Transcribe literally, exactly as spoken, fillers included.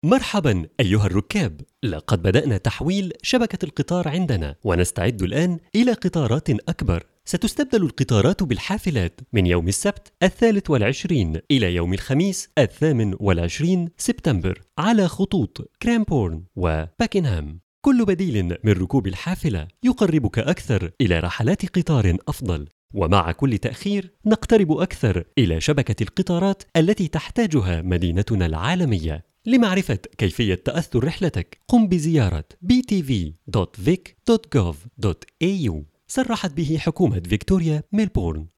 مرحبا أيها الركاب، لقد بدأنا تحويل شبكة القطار عندنا ونستعد الآن إلى قطارات أكبر. ستستبدل القطارات بالحافلات من يوم السبت الثالث والعشرين إلى يوم الخميس الثامن والعشرين سبتمبر على خطوط كرامبورن وباكنهام. كل بديل من ركوب الحافلة يقربك أكثر إلى رحلات قطار أفضل، ومع كل تأخير نقترب أكثر إلى شبكة القطارات التي تحتاجها مدينتنا العالمية. لمعرفة كيفية تأثر رحلتك قم بزيارة بي تي في دوت فيك دوت جوف دوت إيه يو. صرحت به حكومة فيكتوريا ميلبورن.